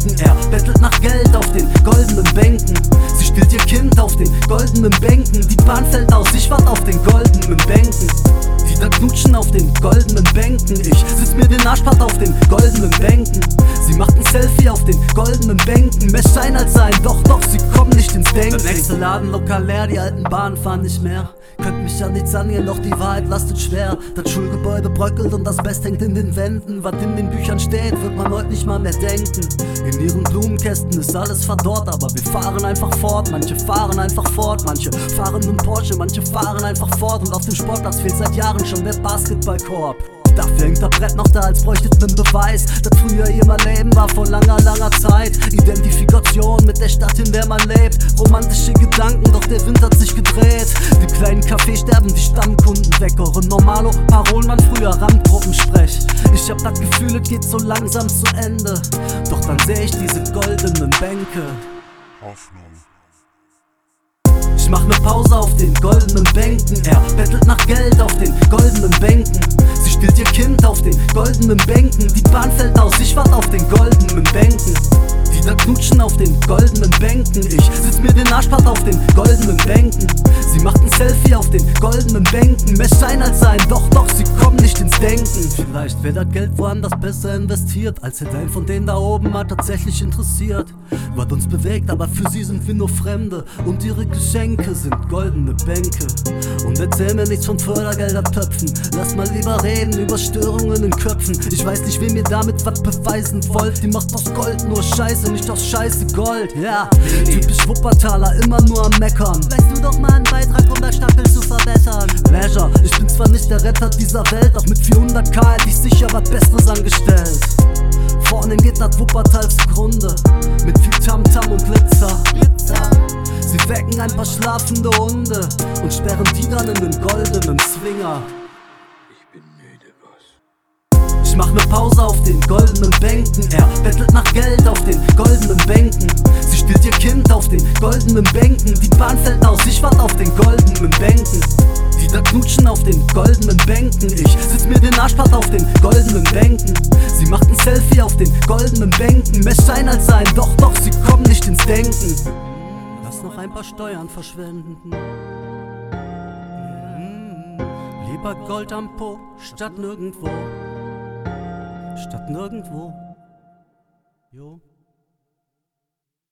Bänken. Er bettelt nach Geld auf den goldenen Bänken. Sie stillt ihr Kind auf den goldenen Bänken. Die Bahn fällt aus, ich wart auf den goldenen Bänken. Die da knutschen auf den goldenen Bänken. Ich sitz mir den Arsch platt auf den goldenen Bänken. Sie macht ein Selfie auf den goldenen Bänken. Mehr Schein als sein, doch, sie kommen nicht ins Denken. Der nächste Laden lokal leer, die alten Bahnen fahren nicht mehr. Könnt mich an nichts angehen, doch die Wahrheit lastet schwer. Das Schulgebäude bröckelt und das Best hängt in den Wänden. Was in den Büchern steht, wird man heute nicht mal mehr denken. In ihren Blumenkästen ist alles verdorrt, aber wir fahren einfach fort. Manche fahren einfach fort, manche fahren einen Porsche, manche fahren einfach fort. Und auf dem Sportplatz fehlt seit Jahren schon der Basketballkorb. Dafür hängt das Brett noch da, als bräuchtet nen Beweis, dass früher ihr mal Leben war vor langer Zeit. Identifikation mit der Stadt, in der man lebt. Romantische Gedanken, doch der Wind hat sich gedreht. Im kleinen Café sterben die Stammkunden weg. Eure Normalo-Parolen waren früher Randgruppensprech. Ich hab das Gefühl, es geht so langsam zu Ende. Doch dann seh ich diese goldenen Bänke. Hoffnung. Ich mach ne Pause auf den goldenen Bänken. Er bettelt nach Geld auf den goldenen Bänken. Sie stillt ihr Kind auf den goldenen Bänken. Die Bahn fällt aus, ich wart auf den goldenen Bänken. Die da knutschen auf den goldenen Bänken. Ich sitz mir den Arsch platt auf den goldenen Bänken. Sie macht ein Selfie auf den goldenen Bänken. Mehr Schein als sein, doch, sie kommen nicht ins Denken. Vielleicht wär das Geld woanders besser investiert, als hätte ein von denen da oben mal tatsächlich interessiert. Was uns bewegt, aber für sie sind wir nur Fremde. Und ihre Geschenke sind goldene Bänke. Und erzähl mir nichts von Fördergeldertöpfen. Lass mal lieber reden über Störungen in Köpfen. Ich weiß nicht, wem ihr damit was beweisen wollt. Die macht aus Gold nur Scheiße, nicht aus Scheiße Gold. Ja, typisch Wuppertaler, immer nur am Meckern. Weißt du doch mal einen Beitrag, um das Stapel zu verbessern. Leisure, ich bin zwar nicht der Retter dieser Welt, doch mit 400k hätte ich sicher was Besseres angestellt. Vorne geht das Wuppertal zugrunde, mit viel Tamtam und Glitzer. Sie wecken ein paar schlafende Hunde und sperren die dann in den goldenen Zwinger. Ich bin müde, Boss. Ich mach ne Pause auf den goldenen Bänken. Er bettelt nach Geld auf den goldenen Bänken. Sie stillt ihr Kind auf den goldenen Bänken. Die Bahn fällt aus, ich wart auf den goldenen Bänken. Die da knutschen auf den goldenen Bänken. Ich sitz mir den Arsch platt auf den goldenen Bänken. Sie macht ein Selfie auf den goldenen Bänken. Mehr Schein als sein, doch, sie kommen nicht ins Denken. Lass noch ein paar Steuern verschwenden. Lieber Gold am Po statt nirgendwo. Jo.